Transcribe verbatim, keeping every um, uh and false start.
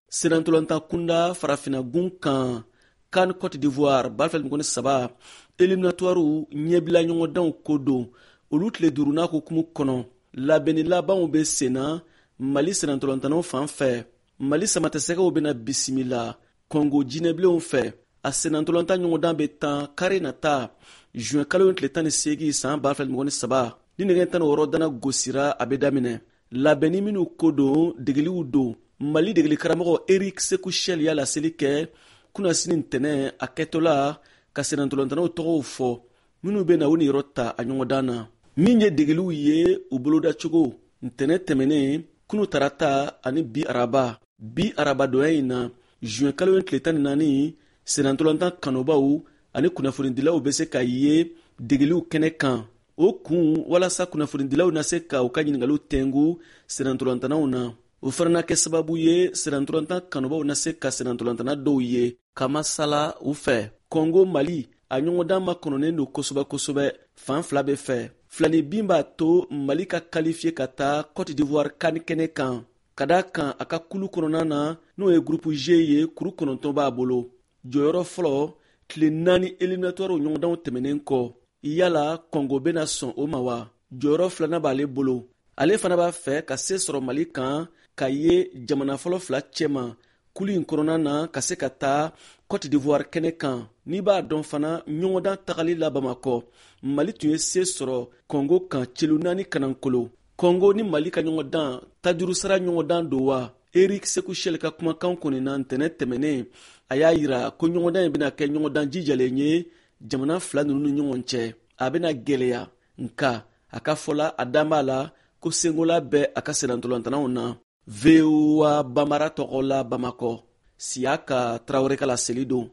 senantolanta kunda farafina gun kan kan Côte d'Ivoire balfel mugoni saba eliminatoire ɲɛbila ɲɔgɔndanw ko don olu tile duruna ko kumu kɔnɔ labɛnni labanw bɛ senna Mali senantolantanaw fan fɛ Mali samatɛsɛgɛw bɛna bisimila Congo jinɛbilenw fɛ a senantolanta ɲɔgɔndan bɛ tan kare nata juin kalo tile tan ni seegin san balfel mugoni saba ni nɛgɛ tan ni wɔɔrɔ dana gosira a bɛ daminɛ labɛnni minnu ko don degeliw don Mali degeli karamɔgɔ Eric Sekuchel y'a laseli kɛ kunasini ntɛnɛ a kɛtɔla ka senantolantanaw tɔgɔw fɔ minnu bɛ na u niyɔrɔ ta a ɲɔgɔndan na min ye degeliw ye u bolodacogo ntɛnɛ tɛmɛnen kunu tarata ani bi araba bi arabadonya in na juin kalo tile tan ni naani senantolantan kanubaw ani kunnafonidilaw bɛ se ka ye degeliw kɛnɛ kan o kun walasa kunnafonidilaw na se ka u ka ɲiningaliw tɛngu senantolantanaw na o fana na kɛ sababu ye senantolantan kanubaw na se ka senantolantana dɔw ye ka masala u fɛ Congo Mali a ɲɔgɔndan ma kɔnɔnen don kosɛbɛ kosɛbɛ fan fila bɛ fɛ filani bin b'a to Mali ka qualifier ka taa Côte d'Ivoire kan kɛnɛ kan ka da kan a ka kulu kɔnɔna na n'o ye groupe G ye kuru kɔnɔntɔn b'a bolo jɔyɔrɔ fɔlɔ tile naani eliminatoire ɲɔgɔndanw tɛmɛnen kɔ yala Congo bɛna sɔn o ma wa jɔyɔrɔ filanan b'ale bolo ale fana b'a fɛ ka se sɔrɔ Mali kan ka ye jamana fɔlɔ fila cɛma kulu in kɔnɔna na ka se ka taa Côte d'Ivoire kɛnɛ kan n'i b'a dɔn fana ɲɔgɔndan tagali la Bamakɔ Mali tun ye se sɔrɔ Congo kan celu naani kanankolo Congo ni Mali ka ɲɔgɔndan tajuru sara ɲɔgɔndan don wa Eric Sekuchel ka kumakan kɔni na ntɛnɛ tɛmɛnen a y'a yira ko ɲɔgɔndan in bɛna kɛ ɲɔgɔndan jijalen ye jamana fila ninnu ni ɲɔgɔn cɛ a bɛna gɛlɛya nka a ka fɔla a dan b'a la ko sengola bɛ a ka senantolantanaw na V O A Bambara tɔgɔ la Bamakɔ Siyaka Traoré ka laseli don